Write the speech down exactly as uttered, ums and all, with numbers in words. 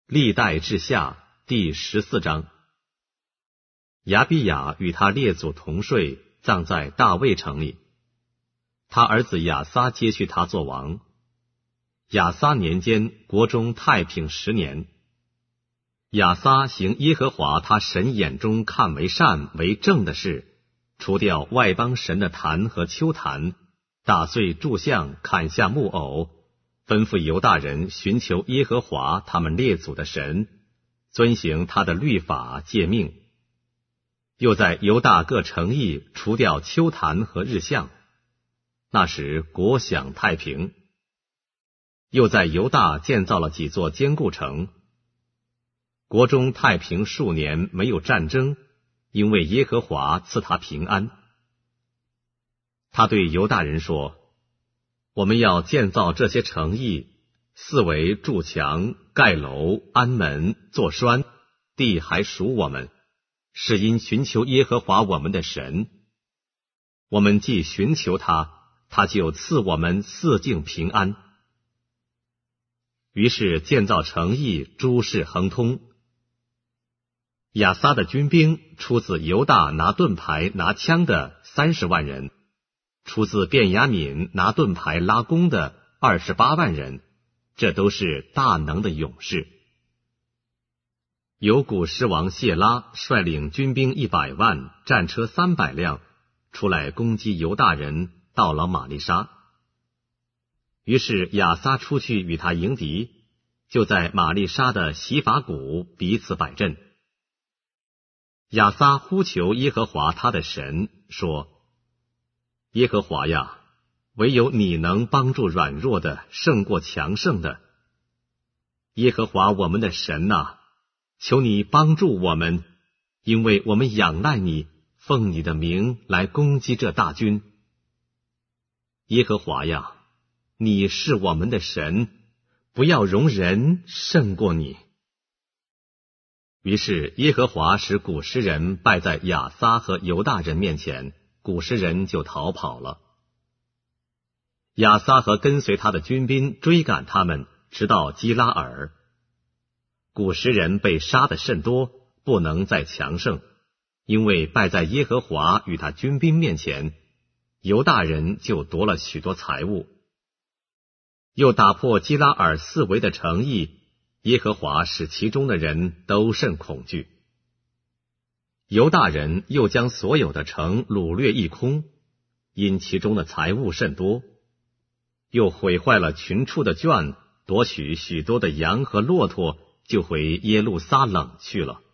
历代志下第十四章。亚比雅与他列祖同睡，葬在大卫城里。他儿子亚撒接续他做王。亚撒年间，国中太平十年。亚撒行耶和华他神眼中看为善为正的事，除掉外邦神的坛和丘坛，打碎柱像，砍下木偶，吩咐犹大人寻求耶和华他们列祖的神，遵行他的律法诫命。又在犹大各城邑除掉丘坛和日像，那时国享太平。又在犹大建造了几座坚固城。国中太平数年，没有战争，因为耶和华赐他平安。他对犹大人说，我们要建造这些城邑，四围筑墙、盖楼、安门、做栓，地还属我们，是因寻求耶和华我们的神。我们既寻求他，他就赐我们四境平安。于是建造城邑，诸事亨通。亚撒的军兵出自犹大拿盾牌拿枪的三十万人，出自便雅悯拿盾牌拉弓的二十八万人，这都是大能的勇士。有古实王谢拉率领军兵一百万，战车三百辆，出来攻击犹大人，到了玛利沙。于是亚撒出去与他迎敌，就在玛利沙的洗法谷彼此摆阵。亚撒呼求耶和华他的神，说，耶和华呀，唯有你能帮助软弱的胜过强盛的。耶和华我们的神啊，求你帮助我们，因为我们仰赖你，奉你的名来攻击这大军。耶和华呀，你是我们的神，不要容人胜过你。于是耶和华使古实人败在亚撒和犹大人面前，古实人就逃跑了。亚撒和跟随他的军兵追赶他们，直到基拉尔。古实人被杀得甚多，不能再强盛，因为败在耶和华与他军兵面前，犹大人就夺了许多财物。又打破基拉尔四围的城邑，耶和华使其中的人都甚恐惧。犹大人又将所有的城掳掠一空，因其中的财物甚多，又毁坏了群畜的圈，夺取许多的羊和骆驼，就回耶路撒冷去了。